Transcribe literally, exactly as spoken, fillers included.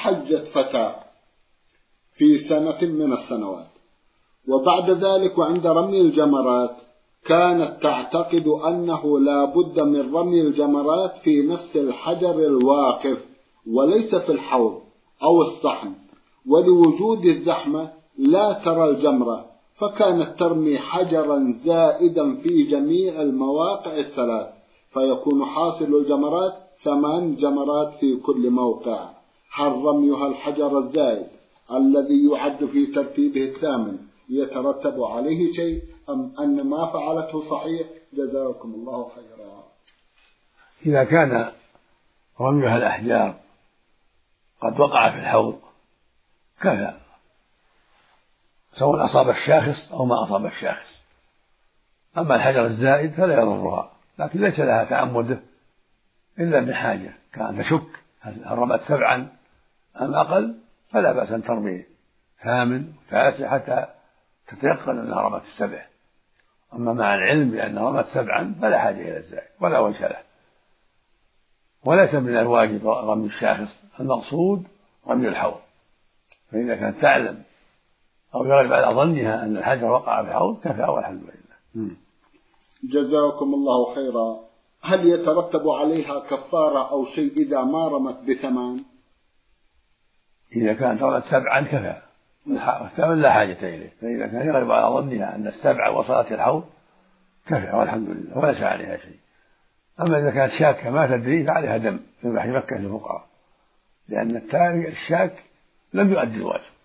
حجت فتاة في سنة من السنوات، وبعد ذلك وعند رمي الجمرات كانت تعتقد أنه لا بد من رمي الجمرات في نفس الحجر الواقف وليس في الحوض أو الصحن، ولوجود الزحمة لا ترى الجمرة، فكانت ترمي حجرا زائدا في جميع المواقع الثلاث، فيكون حاصل الجمرات ثمان جمرات في كل موقع. هل رميها الحجر الزائد الذي يعد في ترتيبه الثامن يترتب عليه شيء، أم أن ما فعلته صحيح؟ جزاكم الله خيرا. إذا كان رميها الأحجار قد وقع في الحوض كفى، سواء أصاب الشاخص أو ما أصاب الشاخص. أما الحجر الزائد فلا يضرها، لكن ليس لها تعمده إلا بحاجة، كان تشك هل رمت سبعا أم أقل فلا بأس أن ترمي ثامن تاسع حتى تتيقن أنها رمت السبع. أما مع العلم بأنها رمت سبعا فلا حاجة إلى الزائد ولا وجه له، وليس من الواجب رمي الشاخص، المقصود رمي الحوض. فإذا كانت تعلم أو يغلب على ظنها أن الحجر وقع في الحوض كفى والحمد لله. جزاكم الله خيرا. هل يترتب عليها كفارة أو شيء إذا ما رمت بثمان؟ إذا كانت رمت سبعا كفى، والثامن لا حاجة إليه، فإذا كان يغلب على ظنها أن السبعة وصلت الحوض كفى والحمد لله وليس عليها شيء. أما إذا كانت شاكة ما تدري فعليها دم في بحر مكة للفقراء، لأن التارك الشاك لم يؤدي الواجب.